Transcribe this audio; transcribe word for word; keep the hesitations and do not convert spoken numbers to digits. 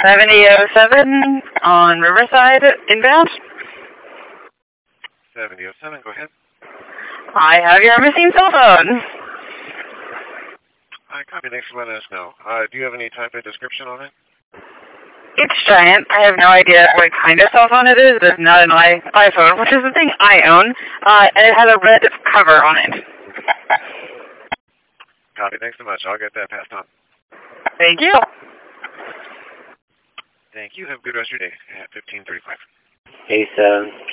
seventy oh seven on Riverside inbound. seventy oh seven, go ahead. I have your missing cell phone. I copy. Thanks for letting us know. Uh, do you have any type of description on it? It's giant. I have no idea what kind of cell phone it is. It's not an i- iPhone, which is the thing I own, uh, and it has a red cover on it. Copy. Thanks so much. I'll get that passed on. Thank you. Thank you. Have a good rest of your day at fifteen thirty-five. eighty-seven.